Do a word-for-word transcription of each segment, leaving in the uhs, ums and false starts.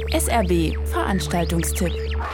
S R B Veranstaltungstipp.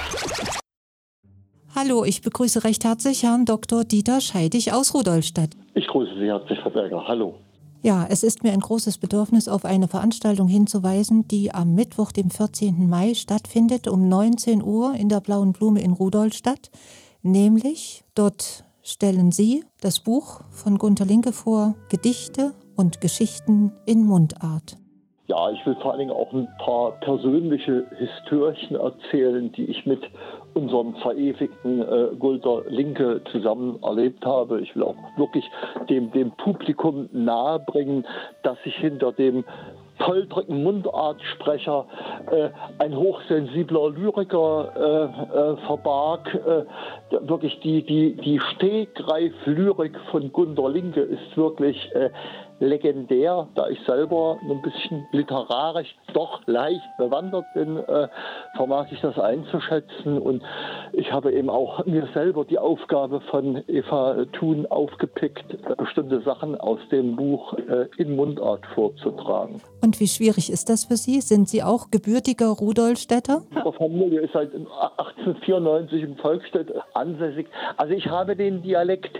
Hallo, ich begrüße recht herzlich Herrn Doktor Dieter Scheidig aus Rudolstadt. Ich grüße Sie herzlich, Frau Berger. Hallo. Ja, es ist mir ein großes Bedürfnis, auf eine Veranstaltung hinzuweisen, die am Mittwoch, dem vierzehnten Mai, stattfindet um neunzehn Uhr in der Blauen Blume in Rudolstadt. Nämlich, dort stellen Sie das Buch von Gunter Linke vor, Gedichte und Geschichten in Mundart. Ja, ich will vor allen Dingen auch ein paar persönliche Historien erzählen, die ich mit unserem verewigten äh, Gunter Linke zusammen erlebt habe. Ich will auch wirklich dem, dem Publikum nahebringen, dass sich hinter dem poltrigen Mundartsprecher äh, ein hochsensibler Lyriker äh, äh, verbarg. Äh, wirklich die, die, die Stegreif-Lyrik von Gunter Linke ist wirklich äh, legendär, da ich selber ein bisschen literarisch doch leicht bewandert bin, äh, vermag ich das einzuschätzen. Und ich habe eben auch mir selber die Aufgabe von Eva Thun aufgepickt, äh, bestimmte Sachen aus dem Buch äh, in Mundart vorzutragen. Und wie schwierig ist das für Sie? Sind Sie auch gebürtiger Rudolstädter? Meine Familie ist seit achtzehnhundertvierundneunzig in Volkstedt ansässig. Also ich habe den Dialekt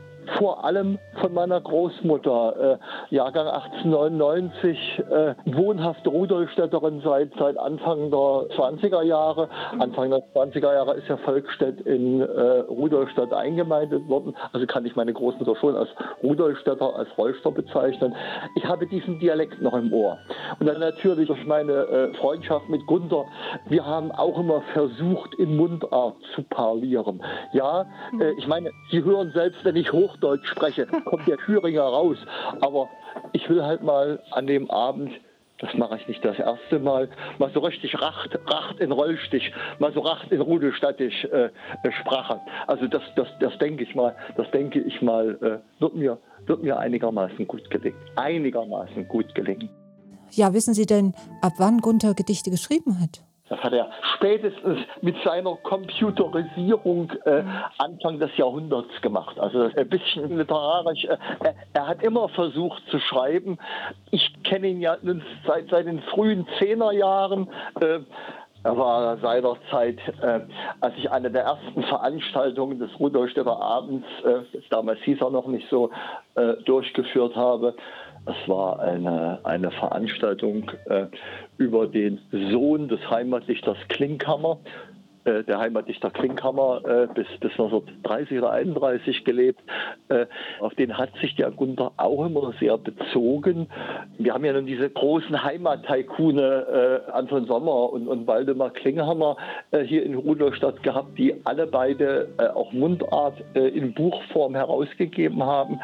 vor allem von meiner Großmutter, äh, Jahrgang achtzehnhundertneunundneunzig, äh, wohnhafte Rudolstädterin seit, seit Anfang der zwanziger Jahre. Anfang der zwanziger Jahre ist ja Volkstedt in äh, Rudolstadt eingemeindet worden. Also kann ich meine Großmutter schon als Rudolstädter, als Reuster bezeichnen. Ich habe diesen Dialekt noch im Ohr. Und dann natürlich durch meine äh, Freundschaft mit Gunter, wir haben auch immer versucht, in Mundart zu parlieren. Ja, äh, ich meine, Sie hören selbst, wenn ich hoch Deutsch spreche, kommt der Thüringer raus. Aber ich will halt mal an dem Abend, das mache ich nicht das erste Mal, mal so richtig Racht, Racht in Rollstich, mal so Racht in Rudelstattisch äh, sprachen. Also das, das, das denke ich mal, das denke ich mal, äh, wird mir, wird mir einigermaßen gut gelingen. Einigermaßen gut gelingen. Ja, wissen Sie denn, ab wann Gunter Gedichte geschrieben hat? Das hat er spätestens mit seiner Computerisierung äh, Anfang des Jahrhunderts gemacht. Also ein bisschen literarisch. Äh, er, er hat immer versucht zu schreiben. Ich kenne ihn ja seit, seit den frühen Zehnerjahren. Äh, Er war seinerzeit, äh, als ich eine der ersten Veranstaltungen des Rudolstädter Abends, äh, damals hieß er noch nicht so, äh, durchgeführt habe. Es war eine, eine Veranstaltung äh, über den Sohn des Heimatdichters Klinkhammer. Äh, der Heimatdichter Klinkhammer äh, bis, bis neunzehnhundertdreißig oder einunddreißig gelebt. Äh, auf den hat sich der Gunter auch immer sehr bezogen. Wir haben ja nun diese großen Heimat-Taikune äh, Anton Sommer und, und Waldemar Klinghammer äh, hier in Rudolstadt gehabt, die alle beide äh, auch Mundart äh, in Buchform herausgegeben haben.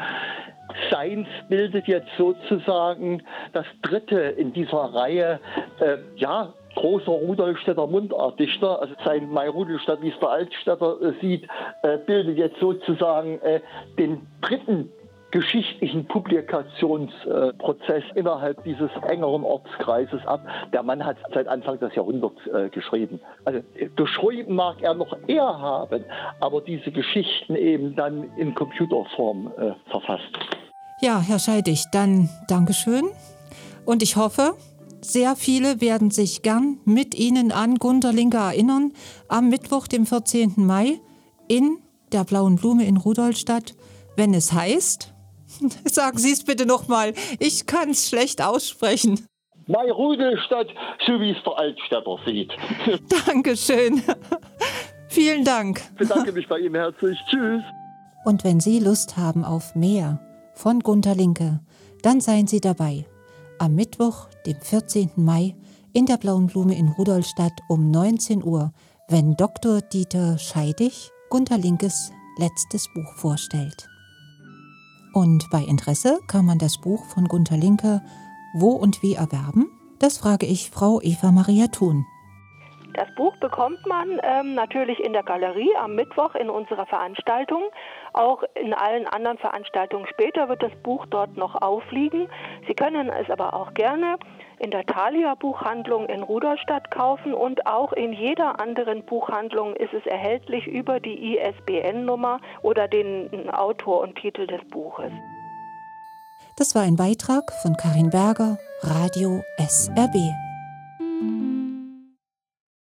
Seins bildet jetzt sozusagen das dritte in dieser Reihe, äh, ja, großer Rudolstädter Mundartdichter. Also sein Mai Rudolstadt, wie es der Altstädter äh, sieht, äh, bildet jetzt sozusagen äh, den dritten geschichtlichen Publikationsprozess äh, innerhalb dieses engeren Ortskreises ab. Der Mann hat seit Anfang des Jahrhunderts äh, geschrieben. Also geschrieben mag er noch eher haben, aber diese Geschichten eben dann in Computerform äh, verfasst. Ja, Herr Scheidig, dann Dankeschön. Und ich hoffe, sehr viele werden sich gern mit Ihnen an Gunter Linke erinnern am Mittwoch, dem vierzehnten Mai in der Blauen Blume in Rudolstadt, wenn es heißt, sagen Sie es bitte nochmal, ich kann es schlecht aussprechen. Mai Rudolstadt, so wie es der Altstädter sieht. Dankeschön. Vielen Dank. Ich bedanke mich bei Ihnen herzlich. Tschüss. Und wenn Sie Lust haben auf mehr von Gunter Linke, dann seien Sie dabei. Am Mittwoch, dem vierzehnten Mai, in der Blauen Blume in Rudolstadt um neunzehn Uhr, wenn Doktor Dieter Scheidig Gunter Linkes letztes Buch vorstellt. Und bei Interesse kann man das Buch von Gunter Linke wo und wie erwerben? Das frage ich Frau Eva Maria Thun. Das Buch bekommt man ähm, natürlich in der Galerie am Mittwoch in unserer Veranstaltung. Auch in allen anderen Veranstaltungen später wird das Buch dort noch aufliegen. Sie können es aber auch gerne in der Thalia Buchhandlung in Rudolstadt kaufen und auch in jeder anderen Buchhandlung ist es erhältlich über die I S B N-Nummer oder den Autor und Titel des Buches. Das war ein Beitrag von Karin Berger, Radio S R B.